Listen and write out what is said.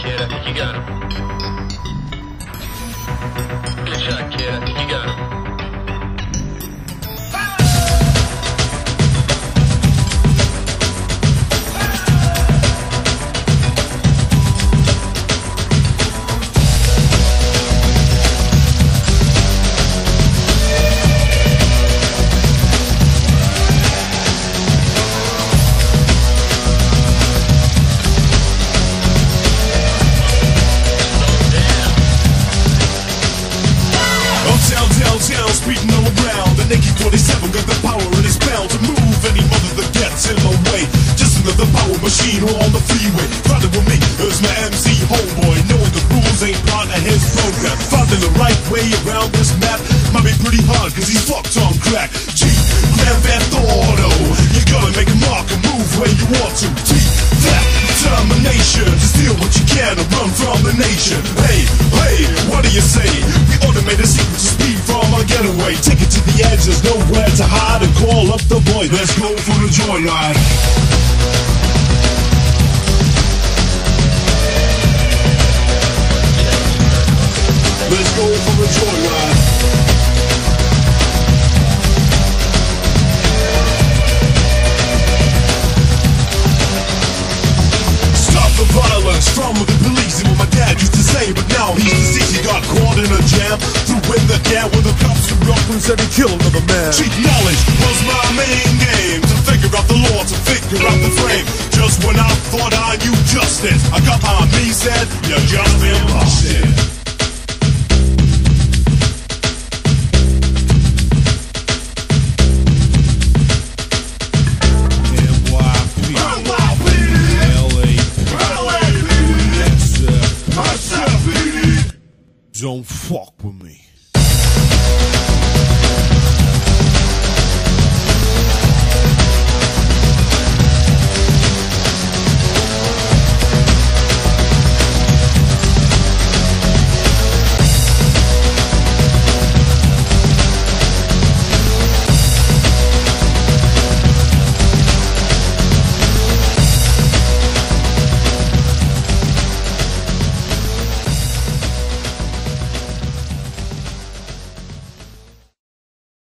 kid. I think you got him. Good shot, kid. I think you got him. Speeding all around, the naked 47 got the power in his bell to move any mother that gets in my way. Just another power machine on the freeway. Riding with me is my MC homeboy, knowing the rules ain't part of his program. Finding the right way around this map might be pretty hard cause he's fucked on crack. G, Grand Theft Auto, you gotta make a mark and move where you want to. T, that determination to steal what you can and run from the nation. Hey, hey, what do you say? We automated secret to speed from our getaway. Take it to the edge, there's nowhere to hide, and call up the boys. Let's go for the joyride. Let's go for the joyride. Stop the violence from the police, and what my dad used to say, but now he's deceased. He got caught in a jam, threw in the can with the cops who up and said he killed another man. Cheap knowledge was my main game, to figure out the law, to figure out the frame. Just when I thought I knew justice, I got my me said, you just been busted. Don't fuck with me.